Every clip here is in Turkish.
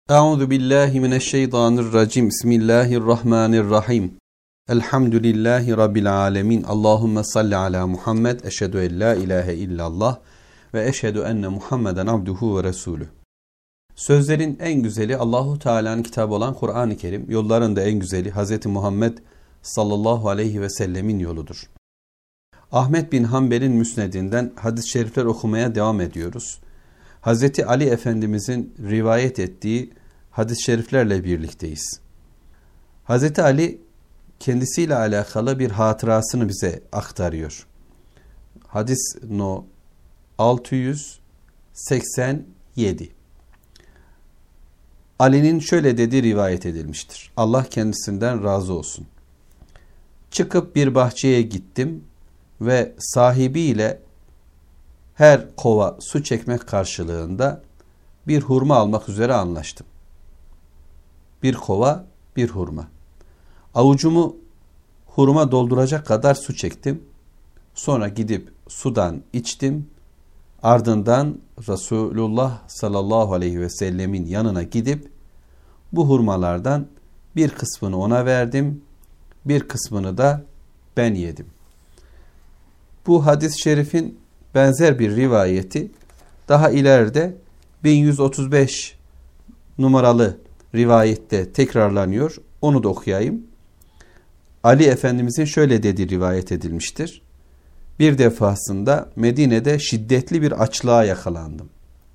Euzu billahi mineşşeytanirracim. Bismillahirrahmanirrahim. Elhamdülillahi rabbil alamin. Allahumme salli ala Muhammed. Eşhedü en la ilahe illallah ve eşhedü enne Muhammeden abduhu ve resulü. Sözlerin en güzeli Allahu Teala'nın kitabı olan Kur'an-ı Kerim. Yolların da en güzeli Hz. Muhammed sallallahu aleyhi ve sellemin yoludur. Ahmet bin Hanbel'in müsnedinden hadis-i şerifler okumaya devam ediyoruz. Hz. Ali Efendimizin rivayet ettiği hadis-i şeriflerle birlikteyiz. Hz. Ali kendisiyle alakalı bir hatırasını bize aktarıyor. Hadis no 687. Ali'nin şöyle dediği rivayet edilmiştir. Allah kendisinden razı olsun. Çıkıp bir bahçeye gittim ve sahibiyle her kova su çekmek karşılığında bir hurma almak üzere anlaştım. Bir kova, bir hurma. Avucumu hurma dolduracak kadar su çektim. Sonra gidip sudan içtim. Ardından Resulullah sallallahu aleyhi ve sellemin yanına gidip bu hurmalardan bir kısmını ona verdim. Bir kısmını da ben yedim. Bu hadis-i şerifin benzer bir rivayeti daha ileride 1135 numaralı rivayette tekrarlanıyor. Onu da okuyayım. Ali Efendimizin şöyle dediği rivayet edilmiştir. Bir defasında Medine'de şiddetli bir açlığa yakalandım.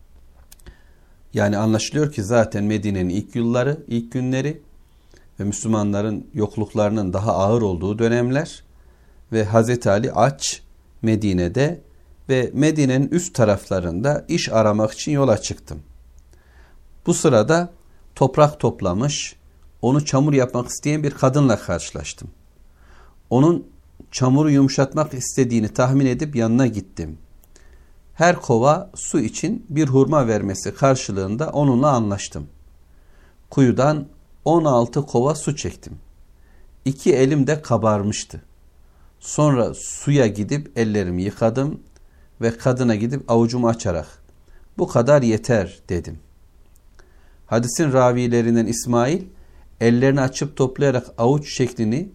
Yani anlaşılıyor ki zaten Medine'nin ilk yılları, ilk günleri ve Müslümanların yokluklarının daha ağır olduğu dönemler ve Hazreti Ali aç Medine'de ve Medine'nin üst taraflarında iş aramak için yola çıktım. Bu sırada toprak toplamış, onu çamur yapmak isteyen bir kadınla karşılaştım. Onun çamuru yumuşatmak istediğini tahmin edip yanına gittim. Her kova su için bir hurma vermesi karşılığında onunla anlaştım. Kuyudan 16 kova su çektim. 2 elim de kabarmıştı. Sonra suya gidip ellerimi yıkadım ve kadına gidip avucumu açarak bu kadar yeter dedim. Hadisin ravilerinden İsmail ellerini açıp toplayarak avuç şeklini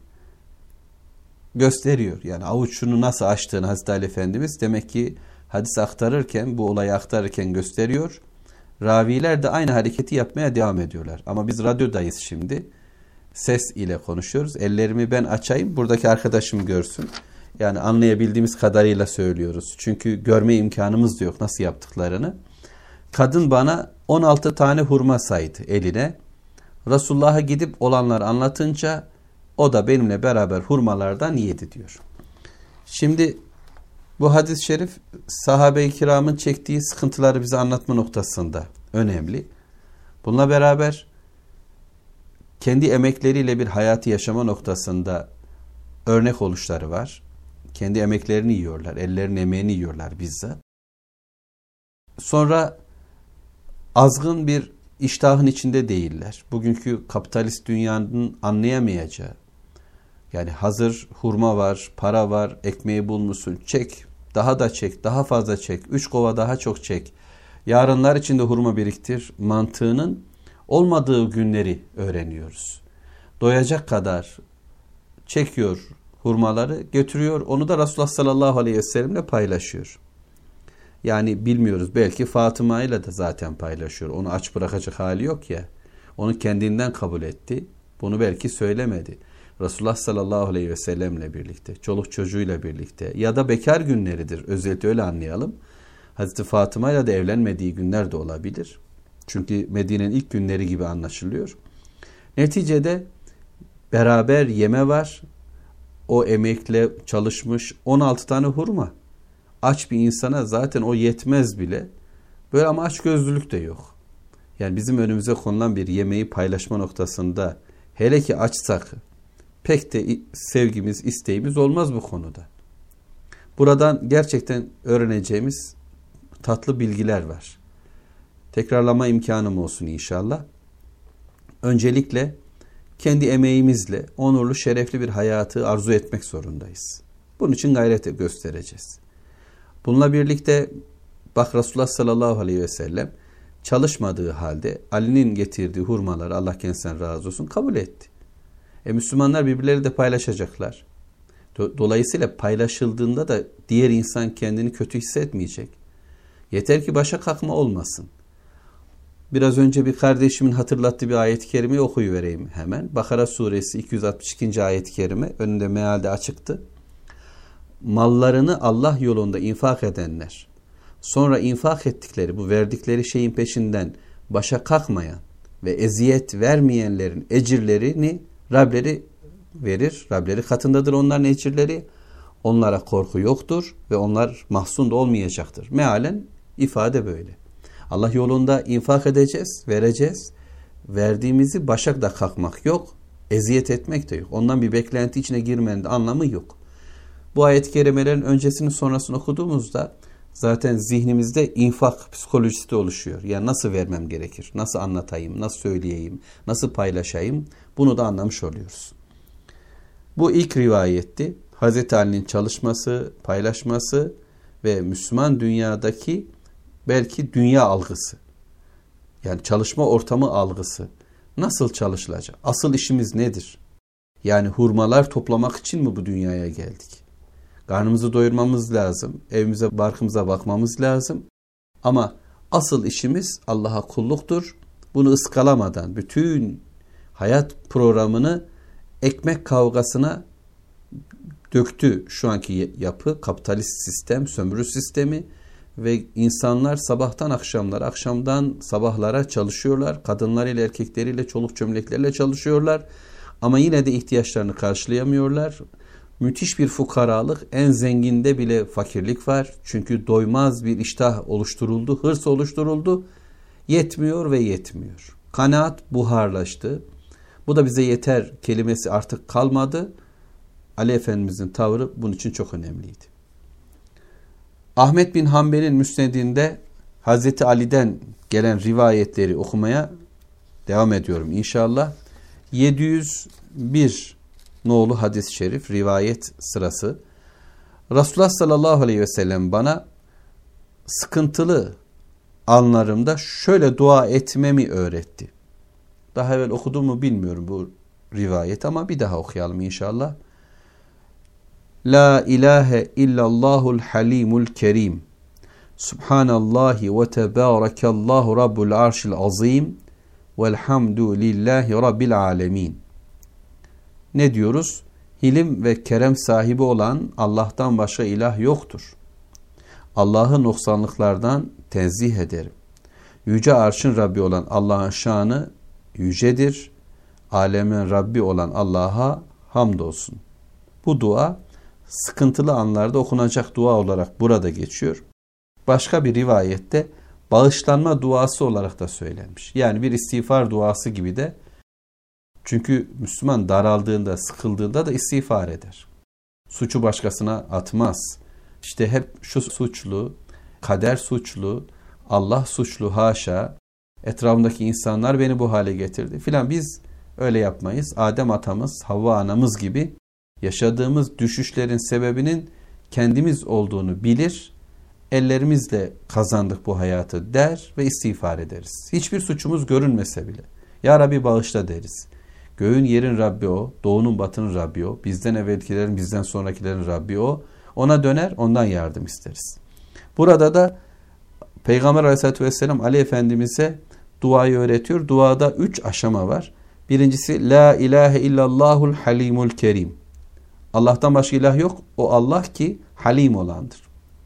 gösteriyor. Yani avuçunu nasıl açtığını Hazreti Ali Efendimiz demek ki hadis aktarırken, bu olayı aktarırken gösteriyor. Raviler de aynı hareketi yapmaya devam ediyorlar. Ama biz radyodayız şimdi. Ses ile konuşuyoruz. Ellerimi ben açayım, buradaki arkadaşım görsün. Yani anlayabildiğimiz kadarıyla söylüyoruz. Çünkü görme imkanımız da yok nasıl yaptıklarını. Kadın bana 16 tane hurma saydı eline. Resulullah'a gidip olanları anlatınca o da benimle beraber hurmalardan yedi diyor. Şimdi bu hadis-i şerif sahabe-i kiramın çektiği sıkıntıları bize anlatma noktasında önemli. Bununla beraber kendi emekleriyle bir hayatı yaşama noktasında örnek oluşları var. Kendi emeklerini yiyorlar, ellerinin emeğini yiyorlar bizzat. Sonra azgın bir iştahın içinde değiller. Bugünkü kapitalist dünyanın anlayamayacağı, yani hazır hurma var, para var, ekmeği bulmuşsun, çek, daha da çek, daha fazla çek, 3 kova daha çok çek, yarınlar içinde hurma biriktir mantığının olmadığı günleri öğreniyoruz. Doyacak kadar çekiyor hurmaları, götürüyor, onu da Resulullah sallallahu aleyhi ve sellemle paylaşıyor. Yani bilmiyoruz, belki Fatıma ile de zaten paylaşıyor. Onu aç bırakacak hali yok ya. Onu kendinden kabul etti. Bunu belki söylemedi. Resulullah sallallahu aleyhi ve sellemle birlikte, çoluk çocuğuyla birlikte ya da bekar günleridir. Özellikle öyle anlayalım. Hazreti Fatıma ile de evlenmediği günler de olabilir. Çünkü Medine'nin ilk günleri gibi anlaşılıyor. Neticede beraber yeme var. O emekle çalışmış 16 tane hurma. Aç bir insana zaten o yetmez bile. Böyle ama açgözlülük de yok. Yani bizim önümüze konulan bir yemeği paylaşma noktasında hele ki açsak pek de sevgimiz, isteğimiz olmaz bu konuda. Buradan gerçekten öğreneceğimiz tatlı bilgiler var. Tekrarlama imkanım olsun inşallah. Öncelikle kendi emeğimizle onurlu, şerefli bir hayatı arzu etmek zorundayız. Bunun için gayret göstereceğiz. Bununla birlikte bak Resulullah sallallahu aleyhi ve sellem çalışmadığı halde Ali'nin getirdiği hurmaları, Allah kendisinden razı olsun, kabul etti. Müslümanlar birbirleri de paylaşacaklar. Dolayısıyla paylaşıldığında da diğer insan kendini kötü hissetmeyecek. Yeter ki başa kalkma olmasın. Biraz önce bir kardeşimin hatırlattığı bir ayet-i kerimeyi okuyuvereyim hemen. Bakara suresi 262. ayet-i kerime önünde mealde açıktı. Mallarını Allah yolunda infak edenler, sonra infak ettikleri, bu verdikleri şeyin peşinden başa kalkmayan ve eziyet vermeyenlerin ecirlerini Rableri verir. Rableri katındadır onların ecirleri. Onlara korku yoktur ve onlar mahzun da olmayacaktır. Mealen ifade böyle. Allah yolunda infak edeceğiz, vereceğiz. Verdiğimizi başa da kalkmak yok, eziyet etmek de yok. Ondan bir beklenti içine girmenin de anlamı yok. Bu ayet-i kerimelerin öncesini sonrasını okuduğumuzda zaten zihnimizde infak psikolojisi de oluşuyor. Yani nasıl vermem gerekir, nasıl anlatayım, nasıl söyleyeyim, nasıl paylaşayım, bunu da anlamış oluyoruz. Bu ilk rivayetti. Hazreti Ali'nin çalışması, paylaşması ve Müslüman dünyadaki belki dünya algısı. Yani çalışma ortamı algısı. Nasıl çalışılacak? Asıl işimiz nedir? Yani hurmalar toplamak için mi bu dünyaya geldik? Karnımızı doyurmamız lazım. Evimize, barkımıza bakmamız lazım. Ama asıl işimiz Allah'a kulluktur. Bunu ıskalamadan bütün hayat programını ekmek kavgasına döktü şu anki yapı, kapitalist sistem, sömürü sistemi ve insanlar sabahtan akşamlara, akşamdan sabahlara çalışıyorlar. Kadınlarıyla, erkekleriyle, çoluk çömleklerle çalışıyorlar. Ama yine de ihtiyaçlarını karşılayamıyorlar. Müthiş bir fukaralık, en zenginde bile fakirlik var. Çünkü doymaz bir iştah oluşturuldu, hırs oluşturuldu. Yetmiyor ve yetmiyor. Kanaat buharlaştı. Bu da bize yeter kelimesi artık kalmadı. Ali Efendimizin tavrı bunun için çok önemliydi. Ahmet bin Hanbel'in müsnedinde Hazreti Ali'den gelen rivayetleri okumaya devam ediyorum inşallah. 701 nolu hadis-i şerif rivayet sırası. Resulullah sallallahu aleyhi ve sellem bana sıkıntılı anlarımda şöyle dua etmemi öğretti. Daha evvel okudum mu bilmiyorum bu rivayet ama bir daha okuyalım inşallah. La ilahe illallahul halimul kerim. Subhanallahi ve tebârekallahu rabbul arşil azim. Velhamdülillahi rabbil alemin. Ne diyoruz? Hilim ve kerem sahibi olan Allah'tan başka ilah yoktur. Allah'ı noksanlıklardan tenzih ederim. Yüce arşın Rabbi olan Allah'ın şanı yücedir. Alemin Rabbi olan Allah'a hamdolsun. Bu dua sıkıntılı anlarda okunacak dua olarak burada geçiyor. Başka bir rivayette bağışlanma duası olarak da söylenmiş. Yani bir istiğfar duası gibi de. Çünkü Müslüman daraldığında, sıkıldığında da istiğfar eder. Suçu başkasına atmaz. İşte hep şu suçlu, kader suçlu, Allah suçlu haşa, etrafımdaki insanlar beni bu hale getirdi filan. Biz öyle yapmayız. Adem atamız, Havva anamız gibi yaşadığımız düşüşlerin sebebinin kendimiz olduğunu bilir, ellerimizle kazandık bu hayatı der ve istiğfar ederiz. Hiçbir suçumuz görünmese bile. Ya Rabbi bağışla deriz. Göğün yerin Rabbi o, doğunun batının Rabbi o, bizden evvelkilerin bizden sonrakilerin Rabbi o. Ona döner, ondan yardım isteriz. Burada da Peygamber Aleyhisselatü Vesselam Ali Efendimiz'e duayı öğretiyor. Duada 3 aşama var. Birincisi La ilahe illallahul halimul kerim. Allah'tan başka ilah yok. O Allah ki halim olandır.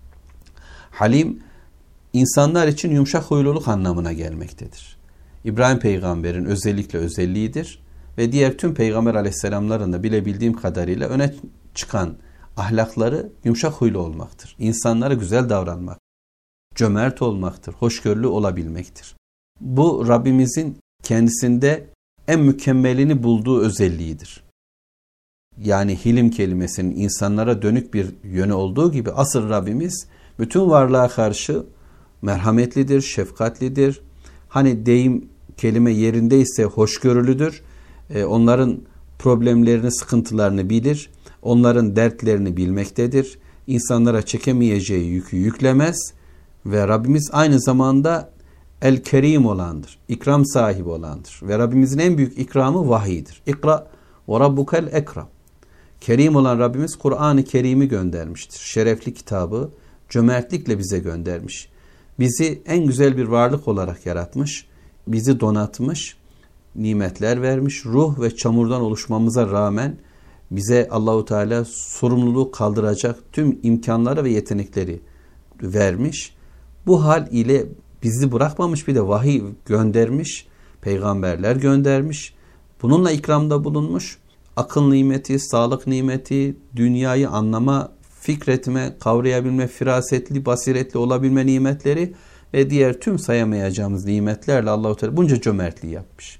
Halim, insanlar için yumuşak huyluluk anlamına gelmektedir. İbrahim peygamberin özellikle özelliğidir. Ve diğer tüm peygamber aleyhisselamların da bilebildiğim kadarıyla öne çıkan ahlakları yumuşak huylu olmaktır. İnsanlara güzel davranmak, cömert olmaktır, hoşgörülü olabilmektir. Bu Rabbimizin kendisinde en mükemmelini bulduğu özelliğidir. Yani hilim kelimesinin insanlara dönük bir yönü olduğu gibi asıl Rabbimiz bütün varlığa karşı merhametlidir, şefkatlidir. Hani deyim kelime yerindeyse hoşgörülüdür. Onların problemlerini, sıkıntılarını bilir. Onların dertlerini bilmektedir. İnsanlara çekemeyeceği yükü yüklemez. Ve Rabbimiz aynı zamanda El-Kerim olandır. İkram sahibi olandır. Ve Rabbimizin en büyük ikramı vahiydir. İkra ve rabbukel ekram. Kerim olan Rabbimiz Kur'an-ı Kerim'i göndermiştir. Şerefli kitabı cömertlikle bize göndermiş. Bizi en güzel bir varlık olarak yaratmış. Bizi donatmış. Nimetler vermiş. Ruh ve çamurdan oluşmamıza rağmen bize Allahu Teala sorumluluğu kaldıracak tüm imkanları ve yetenekleri vermiş. Bu hal ile bizi bırakmamış, bir de vahiy göndermiş, peygamberler göndermiş. Bununla ikramda bulunmuş. Akıl nimeti, sağlık nimeti, dünyayı anlama, fikretme, kavrayabilme, firasetli, basiretli olabilme nimetleri ve diğer tüm sayamayacağımız nimetlerle Allah-u Teala bunca cömertliği yapmış.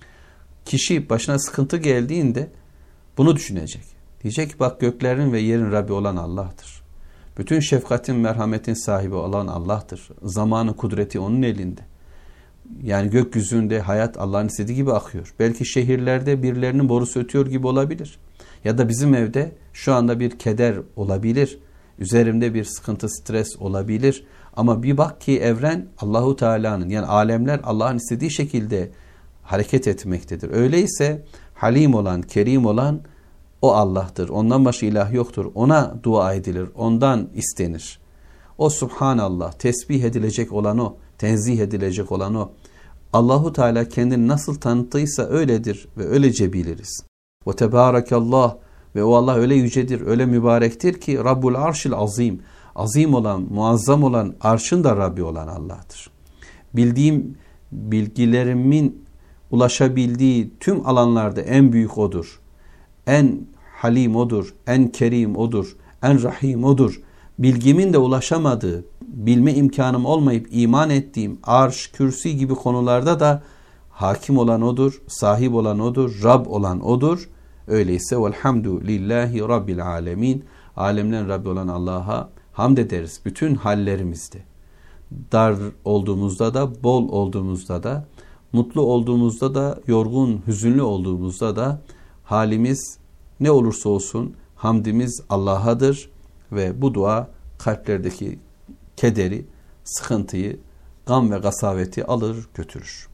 Kişi başına sıkıntı geldiğinde bunu düşünecek. Diyecek ki bak, göklerin ve yerin Rabbi olan Allah'tır. Bütün şefkatin, merhametin sahibi olan Allah'tır. Zamanı, kudreti onun elinde. Yani gökyüzünde hayat Allah'ın istediği gibi akıyor. Belki şehirlerde birilerinin borusu ötüyor gibi olabilir. Ya da bizim evde şu anda bir keder olabilir. Üzerimde bir sıkıntı, stres olabilir. Ama bir bak ki evren Allahu Teala'nın, yani alemler Allah'ın istediği şekilde hareket etmektedir. Öyleyse Halim olan, Kerim olan o Allah'tır. Ondan başka ilah yoktur. Ona dua edilir. Ondan istenir. O Subhanallah, tesbih edilecek olan o, tenzih edilecek olan o. Allahu Teala kendini nasıl tanıttıysa öyledir ve öylece biliriz. Ve tebârekallah, ve o Allah öyle yücedir, öyle mübarektir ki Rabbul Arşil Azim, azim olan, muazzam olan, arşın da Rabbi olan Allah'tır. Bildiğim bilgilerimin ulaşabildiği tüm alanlarda en büyük odur. En halim odur, en kerim odur, en rahim odur. Bilgimin de ulaşamadığı, bilme imkanım olmayıp iman ettiğim arş, kürsi gibi konularda da hakim olan odur, sahip olan odur, Rab olan odur. Öyleyse velhamdülillahi rabbil alemin. Alemlerin Rabbi olan Allah'a hamd ederiz bütün hallerimizde. Dar olduğumuzda da, bol olduğumuzda da, mutlu olduğumuzda da, yorgun, hüzünlü olduğumuzda da halimiz ne olursa olsun hamdimiz Allah'adır ve bu dua kalplerdeki kederi, sıkıntıyı, gam ve gasaveti alır götürür.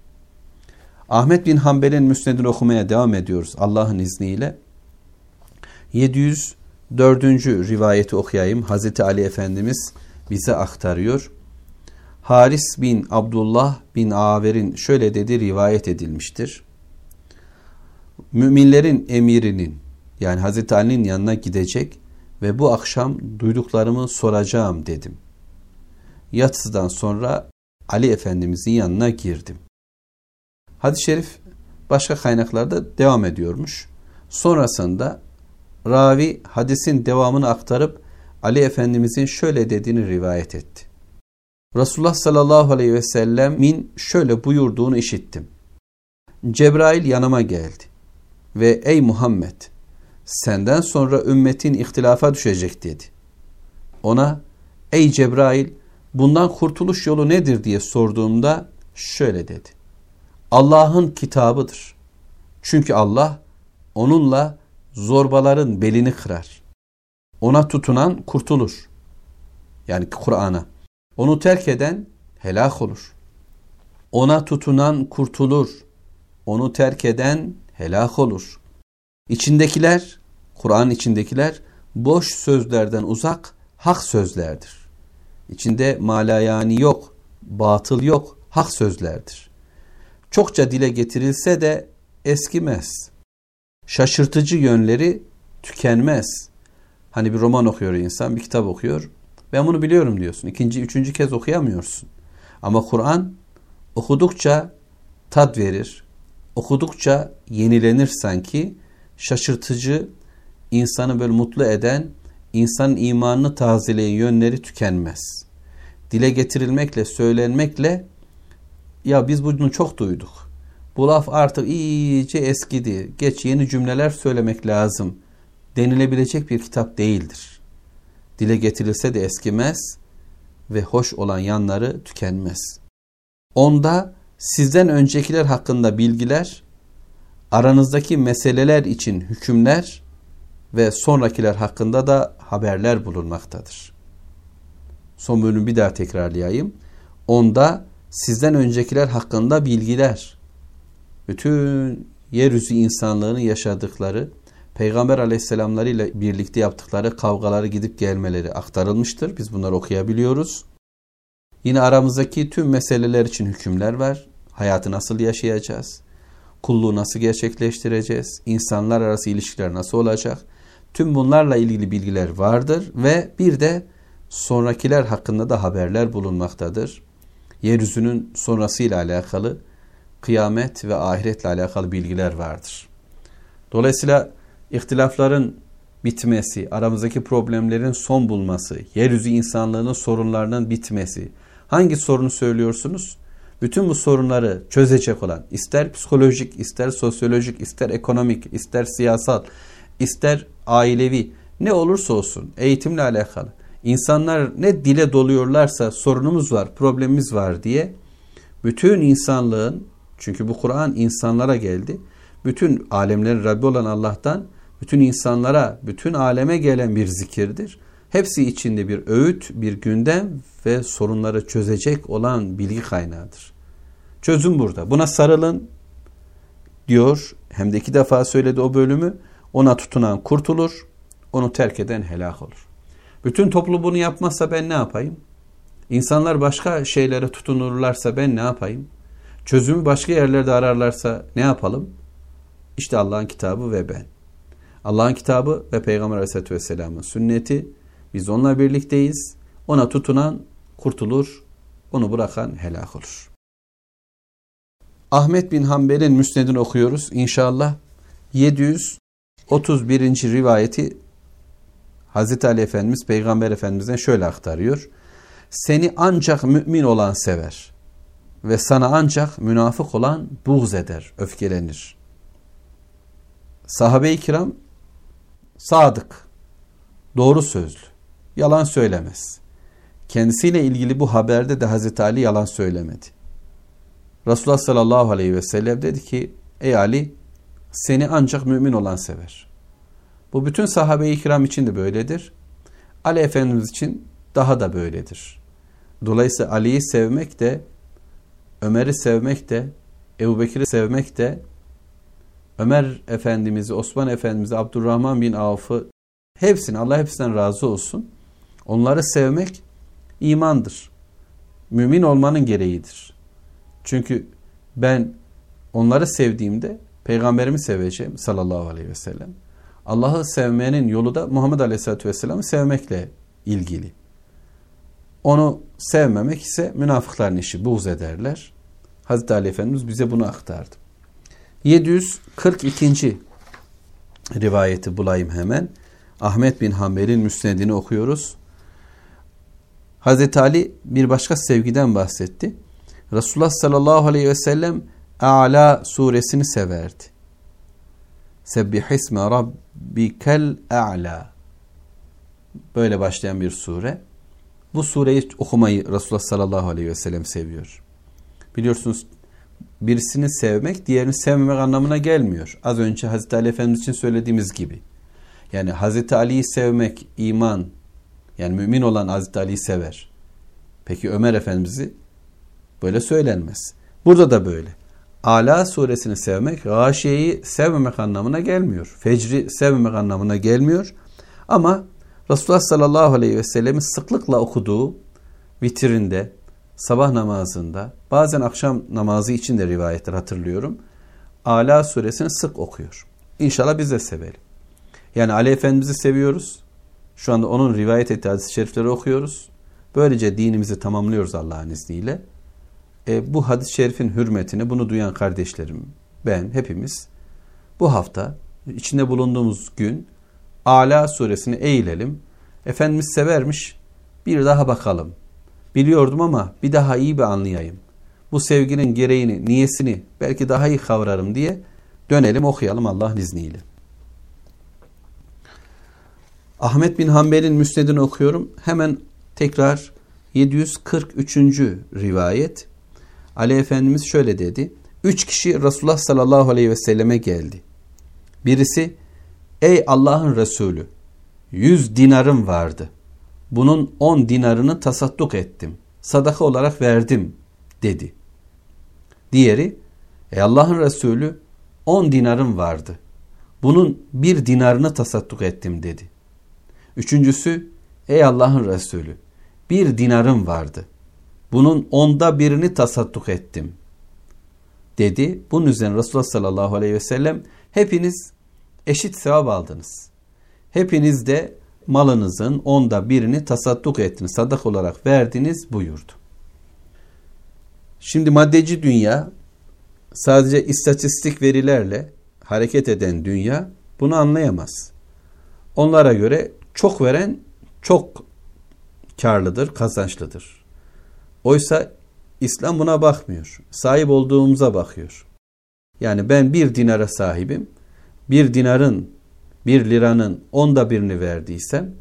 Ahmet bin Hanbel'in müsnedini okumaya devam ediyoruz Allah'ın izniyle. 704. rivayeti okuyayım. Hazreti Ali Efendimiz bize aktarıyor. Haris bin Abdullah bin Aver'in şöyle dediği rivayet edilmiştir. Müminlerin emirinin, yani Hazreti Ali'nin yanına gidecek ve bu akşam duyduklarımı soracağım dedim. Yatsıdan sonra Ali Efendimizin yanına girdim. Hadis-i şerif başka kaynaklarda devam ediyormuş. Sonrasında ravi hadisin devamını aktarıp Ali Efendimizin şöyle dediğini rivayet etti. Resulullah sallallahu aleyhi ve sellemin şöyle buyurduğunu işittim. Cebrail yanıma geldi ve ey Muhammed, senden sonra ümmetin ihtilafa düşecek dedi. Ona ey Cebrail, bundan kurtuluş yolu nedir diye sorduğumda şöyle dedi. Allah'ın kitabıdır. Çünkü Allah onunla zorbaların belini kırar. Ona tutunan kurtulur. Yani Kur'an'a. Onu terk eden helak olur. Ona tutunan kurtulur. Onu terk eden helak olur. İçindekiler, Kur'an'ın içindekiler boş sözlerden uzak hak sözlerdir. İçinde malayani yok, batıl yok, hak sözlerdir. Çokça dile getirilse de eskimez. Şaşırtıcı yönleri tükenmez. Hani bir roman okuyor insan, bir kitap okuyor. Ben bunu biliyorum diyorsun. İkinci, üçüncü kez okuyamıyorsun. Ama Kur'an okudukça tat verir. Okudukça yenilenir sanki. Şaşırtıcı, insanı böyle mutlu eden, insanın imanını tazeleyen yönleri tükenmez. Dile getirilmekle, söylenmekle ya biz bunu çok duyduk. Bu laf artık iyice eskidi. Geç, yeni cümleler söylemek lazım denilebilecek bir kitap değildir. Dile getirilse de eskimez ve hoş olan yanları tükenmez. Onda sizden öncekiler hakkında bilgiler, aranızdaki meseleler için hükümler ve sonrakiler hakkında da haberler bulunmaktadır. Son bölümü bir daha tekrarlayayım. Onda sizden öncekiler hakkında bilgiler, bütün yeryüzü insanlığının yaşadıkları, Peygamber aleyhisselamlarıyla birlikte yaptıkları kavgaları, gidip gelmeleri aktarılmıştır. Biz bunları okuyabiliyoruz. Yine aramızdaki tüm meseleler için hükümler var. Hayatı nasıl yaşayacağız? Kulluğu nasıl gerçekleştireceğiz? İnsanlar arası ilişkiler nasıl olacak? Tüm bunlarla ilgili bilgiler vardır ve bir de sonrakiler hakkında da haberler bulunmaktadır. Yeryüzünün sonrasıyla alakalı, kıyamet ve ahiretle alakalı bilgiler vardır. Dolayısıyla ihtilafların bitmesi, aramızdaki problemlerin son bulması, yeryüzü insanlığının sorunlarının bitmesi. Hangi sorunu söylüyorsunuz? Bütün bu sorunları çözecek olan, ister psikolojik, ister sosyolojik, ister ekonomik, ister siyasal, ister ailevi, ne olursa olsun eğitimle alakalı. İnsanlar ne dile doluyorlarsa sorunumuz var, problemimiz var diye bütün insanlığın, çünkü bu Kur'an insanlara geldi, bütün alemlerin Rabbi olan Allah'tan bütün insanlara, bütün aleme gelen bir zikirdir. Hepsi içinde bir öğüt, bir gündem ve sorunları çözecek olan bilgi kaynağıdır. Çözüm burada. Buna sarılın diyor. Hem de 2 defa söyledi o bölümü. Ona tutunan kurtulur, onu terk eden helak olur. Bütün toplum bunu yapmazsa ben ne yapayım? İnsanlar başka şeylere tutunurlarsa ben ne yapayım? Çözümü başka yerlerde ararlarsa ne yapalım? İşte Allah'ın kitabı ve ben. Allah'ın kitabı ve Peygamber Aleyhisselatü Vesselam'ın sünneti. Biz onunla birlikteyiz. Ona tutunan kurtulur, onu bırakan helak olur. Ahmet bin Hanbel'in müsnedini okuyoruz. İnşallah 731. rivayeti Hazreti Ali Efendimiz Peygamber Efendimiz'den şöyle aktarıyor. Seni ancak mümin olan sever ve sana ancak münafık olan buğz eder, öfkelenir. Sahabe-i kiram sadık, doğru sözlü, yalan söylemez. Kendisiyle ilgili bu haberde de Hazreti Ali yalan söylemedi. Resulullah sallallahu aleyhi ve sellem dedi ki, ey Ali, seni ancak mümin olan sever. Bu bütün sahabe-i kiram için de böyledir. Ali Efendimiz için daha da böyledir. Dolayısıyla Ali'yi sevmek de, Ömer'i sevmek de, Ebubekir'i sevmek de, Ömer Efendimiz'i, Osman Efendimiz'i, Abdurrahman bin Avf'ı, hepsini, Allah hepsinden razı olsun. Onları sevmek imandır. Mümin olmanın gereğidir. Çünkü ben onları sevdiğimde Peygamberimi seveceğim sallallahu aleyhi ve sellem. Allah'ı sevmenin yolu da Muhammed Aleyhisselatü Vesselam'ı sevmekle ilgili. Onu sevmemek ise münafıkların işi, buğz ederler. Hazreti Ali Efendimiz bize bunu aktardı. 742. rivayeti bulayım hemen. Ahmet bin Hanbel'in müsnedini okuyoruz. Hazreti Ali bir başka sevgiden bahsetti. Resulullah sallallahu aleyhi ve sellem A'la suresini severdi. Sebbihisme rabbikel a'la. Böyle başlayan bir sure. Bu sureyi okumayı Resulullah sallallahu aleyhi ve sellem seviyor. Biliyorsunuz birisini sevmek diğerini sevmemek anlamına gelmiyor. Az önce Hazreti Ali Efendimiz için söylediğimiz gibi. Yani Hazreti Ali'yi sevmek iman, yani mümin olan Hazreti Ali'yi sever. Peki Ömer Efendimiz'i böyle söylenmez. Burada da böyle. Ala suresini sevmek, Gâşiye'yi sevmemek anlamına gelmiyor. Fecri sevmemek anlamına gelmiyor. Ama Resulullah sallallahu aleyhi ve sellemin sıklıkla okuduğu vitrinde, sabah namazında, bazen akşam namazı için de rivayetler hatırlıyorum. Ala suresini sık okuyor. İnşallah biz de sevelim. Yani Ali Efendimiz'i seviyoruz. Şu anda onun rivayet ettiği hadis-i şerifleri okuyoruz. Böylece dinimizi tamamlıyoruz Allah'ın izniyle. Bu hadis-i şerifin hürmetine bunu duyan kardeşlerim, ben, hepimiz bu hafta içinde bulunduğumuz gün Ala suresini eğilelim. Efendimiz severmiş, bir daha bakalım. Biliyordum ama bir daha iyi bir anlayayım. Bu sevginin gereğini, niyesini belki daha iyi kavrarım diye dönelim, okuyalım Allah'ın izniyle. Ahmet bin Hanbel'in müsnedini okuyorum. Hemen tekrar 743. rivayet. Ali Efendimiz şöyle dedi. 3 kişi Resulullah sallallahu aleyhi ve selleme geldi. Birisi, ey Allah'ın Resulü, 100 dinarım vardı. Bunun 10 dinarını tasadduk ettim. Sadaka olarak verdim dedi. Diğeri, ey Allah'ın Resulü 10 dinarım vardı. Bunun 1 dinarını tasadduk ettim dedi. Üçüncüsü, ey Allah'ın Resulü 1 dinarım vardı. Bunun 1/10'ını tasadduk ettim dedi. Bunun üzerine Resulullah sallallahu aleyhi ve sellem hepiniz eşit sevap aldınız. Hepiniz de malınızın 1/10'ını tasadduk ettiniz, sadak olarak verdiniz buyurdu. Şimdi maddeci dünya, sadece istatistik verilerle hareket eden dünya bunu anlayamaz. Onlara göre çok veren çok karlıdır, kazançlıdır. Oysa İslam buna bakmıyor. Sahip olduğumuza bakıyor. Yani ben 1 dinara sahibim. 1 dinarın, 1 liranın 1/10'ını verdiysem,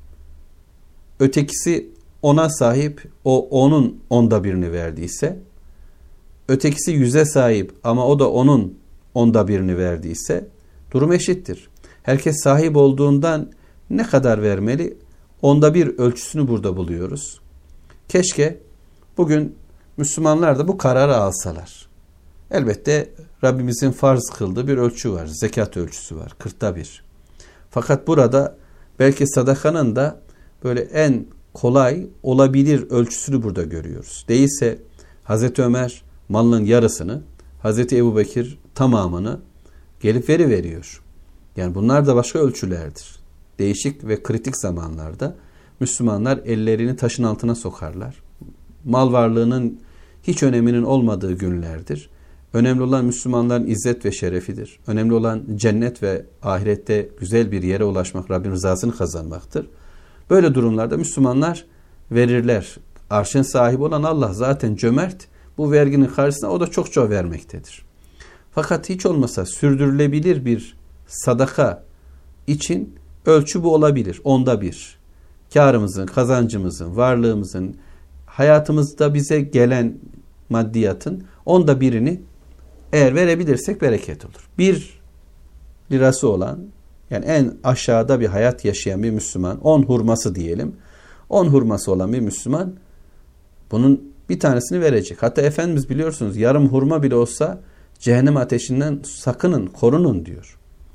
ötekisi ona sahip, o onun 1/10'ını verdiyse, ötekisi 100'e sahip ama o da onun 1/10'ını verdiyse durum eşittir. Herkes sahip olduğundan ne kadar vermeli? 1/10 ölçüsünü burada buluyoruz. Keşke bugün Müslümanlar da bu kararı alsalar. Elbette Rabbimizin farz kıldığı bir ölçü var. Zekat ölçüsü var. 1/40. Fakat burada belki sadakanın da böyle en kolay olabilir ölçüsünü burada görüyoruz. Değilse Hazreti Ömer malının yarısını, Hazreti Ebubekir tamamını gelip veriyor. Yani bunlar da başka ölçülerdir. Değişik ve kritik zamanlarda Müslümanlar ellerini taşın altına sokarlar. Mal varlığının hiç öneminin olmadığı günlerdir. Önemli olan Müslümanların izzet ve şerefidir. Önemli olan cennet ve ahirette güzel bir yere ulaşmak, Rabbin rızasını kazanmaktır. Böyle durumlarda Müslümanlar verirler. Arşın sahibi olan Allah zaten cömert. Bu verginin karşısına o da çokça vermektedir. Fakat hiç olmasa sürdürülebilir bir sadaka için ölçü bu olabilir. 1/10. Kârımızın, kazancımızın, varlığımızın, hayatımızda bize gelen maddiyatın 1/10'ini eğer verebilirsek bereket olur. 1 lirası olan, yani en aşağıda bir hayat yaşayan bir Müslüman, 10 hurması diyelim, 10 hurması olan bir Müslüman bunun bir tanesini verecek. Hatta Efendimiz biliyorsunuz yarım hurma bile olsa cehennem ateşinden sakının, korunun diyor.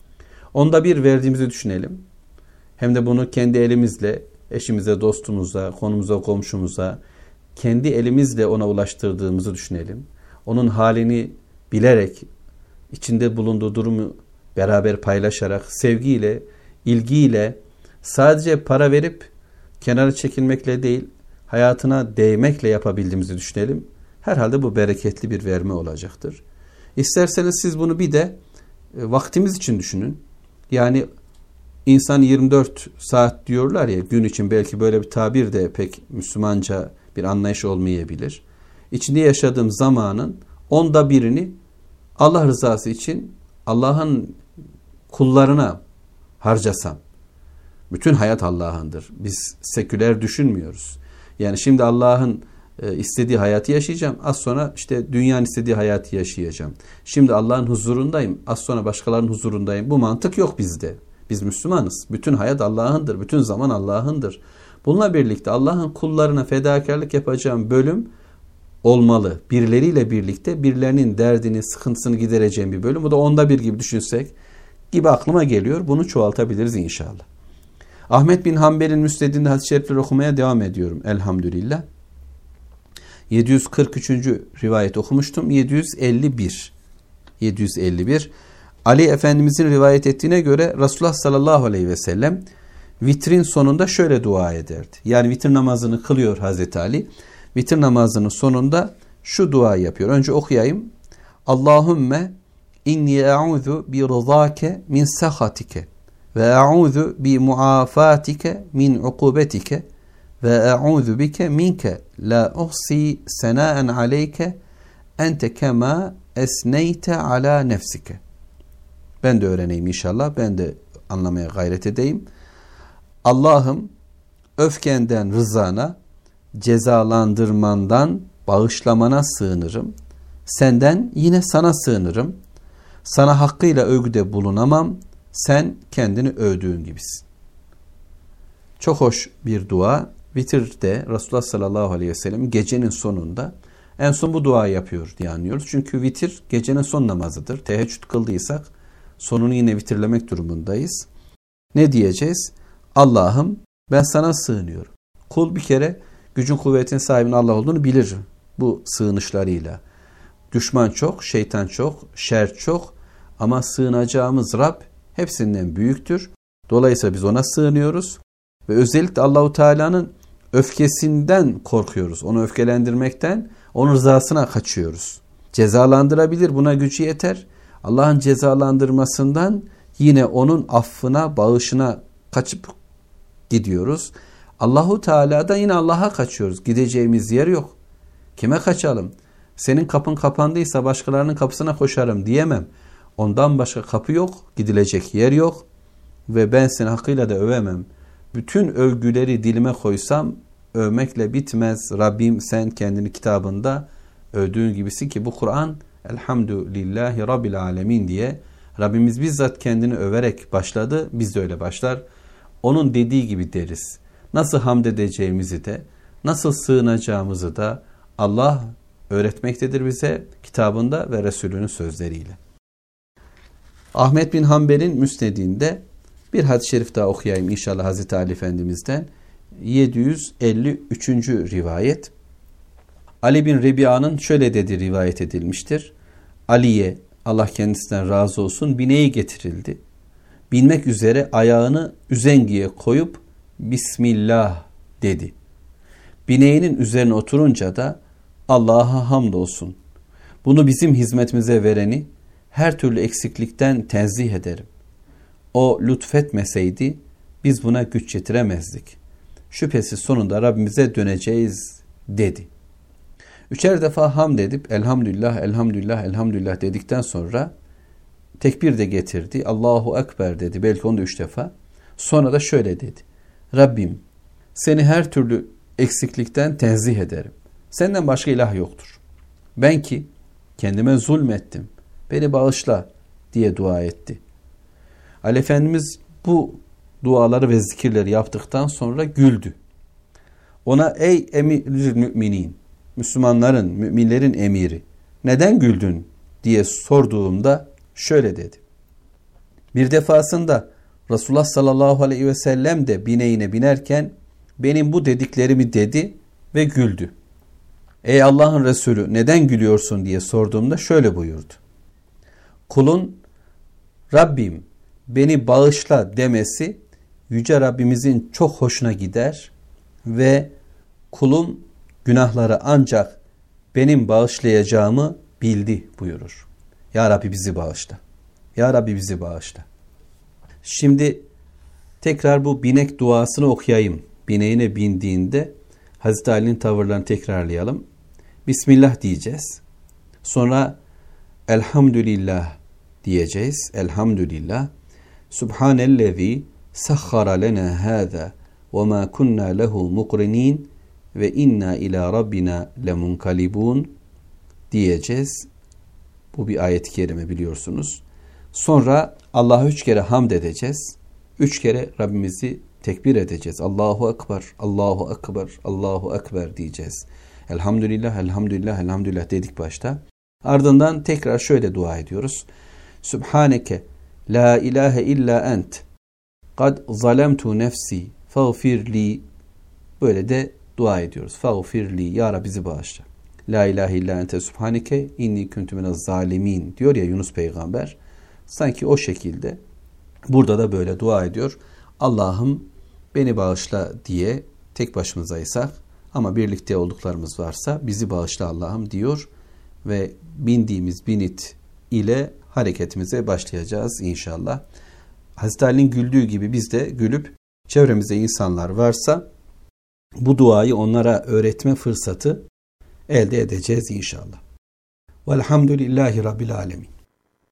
1/10 verdiğimizi düşünelim. Hem de bunu kendi elimizle eşimize, dostumuza, konumuza, komşumuza kendi elimizle ona ulaştırdığımızı düşünelim. Onun halini bilerek, içinde bulunduğu durumu beraber paylaşarak, sevgiyle, ilgiyle, sadece para verip kenara çekilmekle değil, hayatına değmekle yapabildiğimizi düşünelim. Herhalde bu bereketli bir verme olacaktır. İsterseniz siz bunu bir de vaktimiz için düşünün. Yani insan 24 saat diyorlar ya, gün için belki böyle bir tabir de pek Müslümanca bir anlayış olmayabilir. İçinde yaşadığım zamanın 1/10'ini Allah rızası için Allah'ın kullarına harcasam. Bütün hayat Allah'ındır. Biz seküler düşünmüyoruz. Yani şimdi Allah'ın istediği hayatı yaşayacağım. Az sonra işte dünyanın istediği hayatı yaşayacağım. Şimdi Allah'ın huzurundayım. Az sonra başkalarının huzurundayım. Bu mantık yok bizde. Biz Müslümanız. Bütün hayat Allah'ındır. Bütün zaman Allah'ındır. Bununla birlikte Allah'ın kullarına fedakarlık yapacağım bölüm olmalı. Birileriyle birlikte birilerinin derdini, sıkıntısını gidereceğim bir bölüm. Bu da 1/10 gibi düşünsek gibi aklıma geliyor. Bunu çoğaltabiliriz inşallah. Ahmet bin Hanbel'in müsnedinde hadis-i şerifleri okumaya devam ediyorum. Elhamdülillah. 743. rivayet okumuştum. 751. Ali Efendimizin rivayet ettiğine göre Resulullah sallallahu aleyhi ve sellem vitrin sonunda şöyle dua ederdi. Yani vitir namazını kılıyor Hazreti Ali. Vitir namazının sonunda şu duayı yapıyor. Önce okuyayım. Allahümme inni e'udhu bi rızake min sahatike ve e'udhu bi muafatike min ukubetike ve e'udhu bike minke la uhsi senaen aleyke ente kema esneyte ala nefsike. Ben de öğreneyim inşallah. Ben de anlamaya gayret edeyim. Allah'ım öfkenden rızana, cezalandırmandan bağışlamana sığınırım. Senden yine sana sığınırım. Sana hakkıyla övgüde bulunamam. Sen kendini övdüğün gibisin. Çok hoş bir dua. Vitirde Resulullah sallallahu aleyhi ve sellem gecenin sonunda en son bu duayı yapıyor diye anlıyoruz. Çünkü vitir gecenin son namazıdır. Teheccüd kıldıysak sonunu yine vitirlemek durumundayız. Ne diyeceğiz? Allah'ım ben sana sığınıyorum. Kul bir kere gücün kuvvetin sahibinin Allah olduğunu bilir bu sığınışlarıyla. Düşman çok, şeytan çok, şer çok ama sığınacağımız Rab hepsinden büyüktür. Dolayısıyla biz ona sığınıyoruz ve özellikle Allahu Teala'nın öfkesinden korkuyoruz. Onu öfkelendirmekten, onun rızasına kaçıyoruz. Cezalandırabilir, buna gücü yeter. Allah'ın cezalandırmasından yine onun affına, bağışına kaçıp gidiyoruz. Allahu Teala'dan yine Allah'a kaçıyoruz. Gideceğimiz yer yok. Kime kaçalım? Senin kapın kapandıysa başkalarının kapısına koşarım diyemem. Ondan başka kapı yok, gidilecek yer yok ve ben seni hakkıyla da övemem. Bütün övgüleri dilime koysam övmekle bitmez. Rabbim sen kendini kitabında övdüğün gibisi ki bu Kur'an Elhamdülillahi Rabbil Alemin diye Rabbimiz bizzat kendini överek başladı. Biz de öyle başlar. Onun dediği gibi deriz. Nasıl hamd edeceğimizi de, nasıl sığınacağımızı da Allah öğretmektedir bize kitabında ve Resulünün sözleriyle. Ahmet bin Hanbel'in müsnedinde bir hadis-i şerif daha okuyayım inşallah Hazreti Ali Efendimiz'den. 753. rivayet. Ali bin Rebiya'nın şöyle dediği rivayet edilmiştir. Ali'ye Allah kendisinden razı olsun bineği getirildi. Binmek üzere ayağını üzengiye koyup Bismillah dedi. Bineğinin üzerine oturunca da Allah'a hamdolsun. Bunu bizim hizmetimize vereni her türlü eksiklikten tenzih ederim. O lütfetmeseydi biz buna güç yetiremezdik. Şüphesiz sonunda Rabbimize döneceğiz dedi. 3'er defa hamd edip elhamdülillah, elhamdülillah, elhamdülillah dedikten sonra tekbir de getirdi. Allahu Ekber dedi. Belki onu da 3 defa. Sonra da şöyle dedi. Rabbim seni her türlü eksiklikten tenzih ederim. Senden başka ilah yoktur. Ben ki kendime zulmettim. Beni bağışla diye dua etti. Ali Efendimiz bu duaları ve zikirleri yaptıktan sonra güldü. Ona ey emirül müminin, Müslümanların, müminlerin emiri, neden güldün diye sorduğumda şöyle dedi. Bir defasında Resulullah sallallahu aleyhi ve sellem de bineğine binerken benim bu dediklerimi dedi ve güldü. Ey Allah'ın Resulü neden gülüyorsun diye sorduğumda şöyle buyurdu. Kulun Rabbim beni bağışla demesi Yüce Rabbimizin çok hoşuna gider ve kulum günahları ancak benim bağışlayacağımı bildi buyurur. Ya Rabbi bizi bağışla. Ya Rabbi bizi bağışla. Şimdi tekrar bu binek duasını okuyayım. Bineğine bindiğinde Hazreti Ali'nin tavırlarını tekrarlayalım. Bismillah diyeceğiz. Sonra elhamdülillah diyeceğiz. Elhamdülillah. Subhanellezi sahhara lena hâzâ ve mâ kunnâ lehu muqrinin ve inna ila rabbina lemunkalibun diyeceğiz. Bu bir ayet-i kerime biliyorsunuz. Sonra Allah'a 3 kere hamd edeceğiz. 3 kere Rabbimizi tekbir edeceğiz. Allahu Ekber, Allahu Ekber, Allahu Ekber diyeceğiz. Elhamdülillah, elhamdülillah, elhamdülillah dedik başta. Ardından tekrar şöyle dua ediyoruz. Sübhaneke la ilahe illa ent kad zalemtu nefsi fağfirli. Böyle de dua ediyoruz. Fağfirli. Ya Rabbi bizi bağışla. La ilahe illa ente subhaneke inni kuntu minez zalimin diyor ya Yunus peygamber. Sanki o şekilde burada da böyle dua ediyor. Allah'ım beni bağışla diye tek başımızaysak ama birlikte olduklarımız varsa bizi bağışla Allah'ım diyor ve bindiğimiz binit ile hareketimize başlayacağız inşallah. Hazreti Ali'nin güldüğü gibi biz de gülüp çevremizde insanlar varsa bu duayı onlara öğretme fırsatı elde edeceğiz inşallah. Velhamdülillahi Rabbil Alemin.